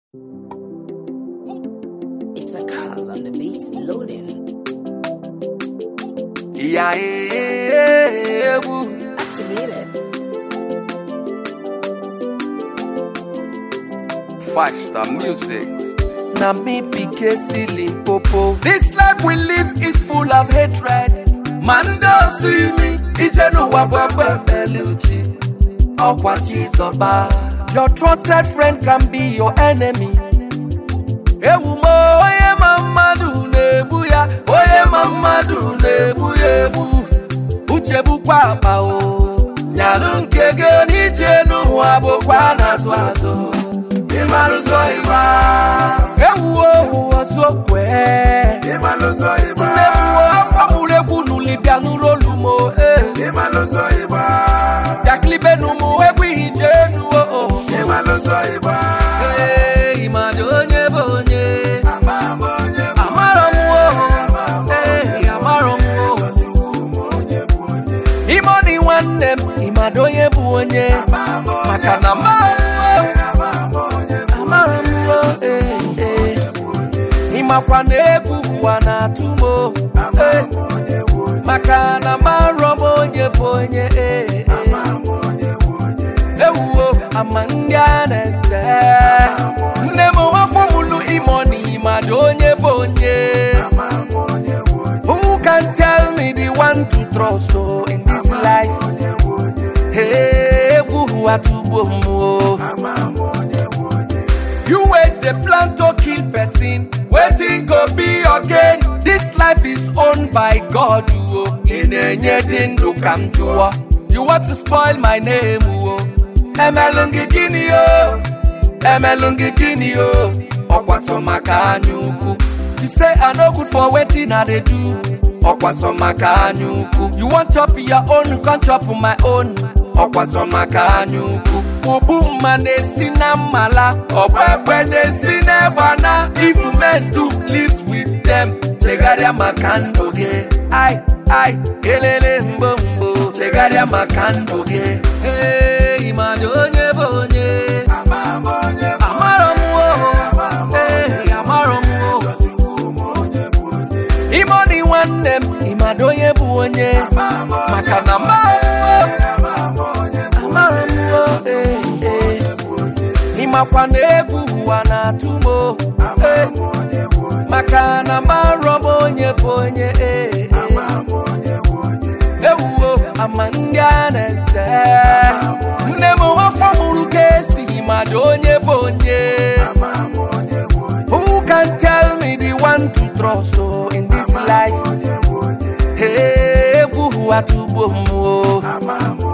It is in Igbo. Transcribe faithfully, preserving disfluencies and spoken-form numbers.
It's a cause on the beats loading. Yeah, yeah, yeah, woo. Activated. Five star music. Na me P K silly popo. This life we live is full of hatred. Man don't see me. Ijenu wabwabwe beluchi. Okwa chizoba. Your trusted friend can be your enemy. Ewumo oye mamadu nebu ya. Oye mamadu nebu yebu. Uchebu kwa apa o. Nyalu nkege nijenu wabo kwa nazwazo. Imaluzo iba. Ewu ohu osokwe. Imaluzo iba. Nebu afamure bunu libya nurolumo eh. Imaluzo iba. Yaklibe numu egwi hijenu oh. Imaluzo iba. Eh, imadonye bonye. Amamonye. Amaromu oh. Eh, amaromu oh. Imoni wanem, imadonye bonye. Makana mamu oh. Eh, eh. Imakwane kuwa na tumo eh. Makana maromo nye ponye eh, eh. Ewo amandia nese Nemo wafomulu imoni imadonye bonye. Who can tell me the one to trust oh, in this life? Hey, who are to bomo? You wait the plan to kill person, waiting go be again. This life is owned by God. Oh. In any dindu come to war. You want to spoil my name? Oh. Emelungi dinio, Emelungi dinio. Okwaso makanyuku. You say I no good for waiting, I they do. Okwaso makanyuku. You want chop your own, you can't chop my own. Okwaso makanyuku. Ubuma nesina mala, obebe nesina bana. If you men do live with them, chegaria makandoge. Ay, ay, elele mbombo. Chegaria makandoge. Hey, imadonye bonye. Amamonye. Amaromu oh. Hey, amaromu oh. Imoni wanem, imadonye bonye. Makana mamu oh. Eh, eh. Imakwane kuwa na tumo eh. Makana marobo nye ponye eh, eh. Ewo amandia nese Nemo wafamuru kesi imadonye bonye. Who can tell me the one to trust oh, in this life? Hey, who are to bomo?